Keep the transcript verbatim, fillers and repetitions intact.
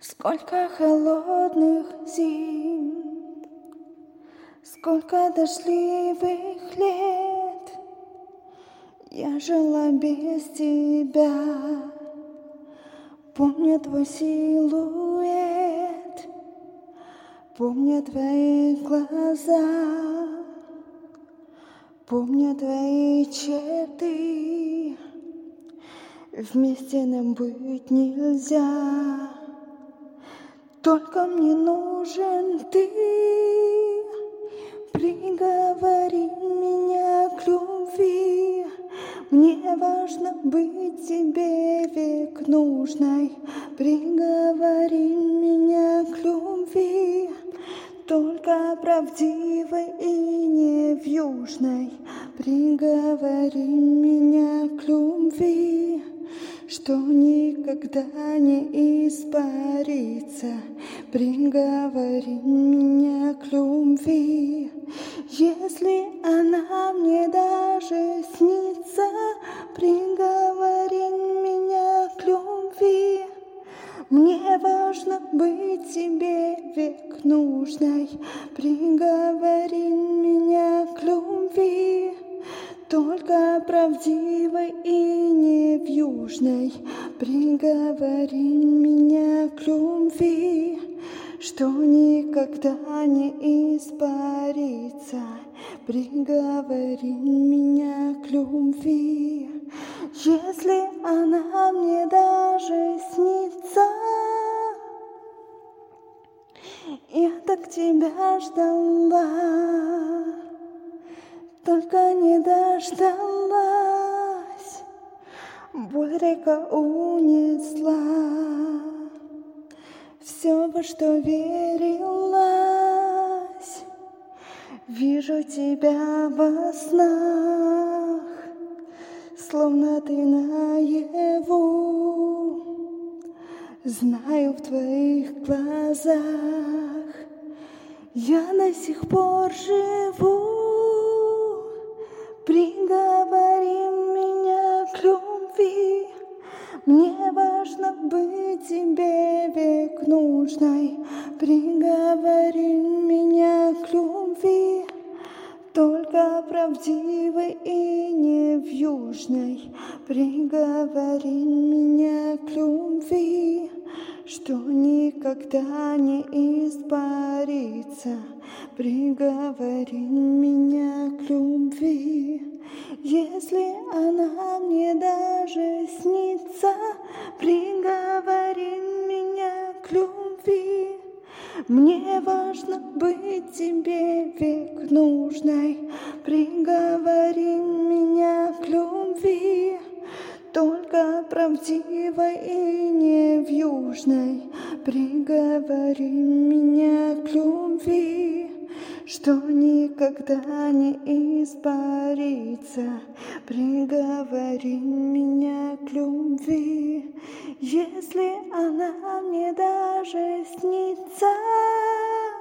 Сколько холодных зим, сколько дождливых лет я жила без тебя. Помню твой силуэт, помню твои глаза, помню твои черты. Вместе нам быть нельзя, только мне нужен ты. Приговори меня к любви, мне важно быть тебе век нужной. Приговори меня к любви, только правдивой и не вьюжной. Приговори меня к любви, что никогда не испарится. Приговори меня к любви, если она мне даже снится. Приговори меня к любви, мне важно быть тебе век нужной. Приговори меня к любви, только правдивой и не вьюжной. Приговори меня к любви, что никогда не испарится. Приговори меня к любви, если она мне даже снится. Я так тебя ждала, только не дождалась. Боль река унесла все, во что верилась. Вижу тебя во снах, словно ты наяву. Знаю, в твоих глазах я до сих пор живу. Приговори меня к любви, мне важно быть тебе век нужной. Приговори меня к любви, только правдивой и не вьюжной. Приговори меня к любви, что никогда не испарится. Приговори меня к любви, если она мне даже снится. Приговори меня к любви, мне важно быть тебе век нужной. Приговори меня к любви, только правдивой и не вьюжной. Приговори меня к любви, что никогда не испарится. Приговори меня к любви, если она мне даже снится.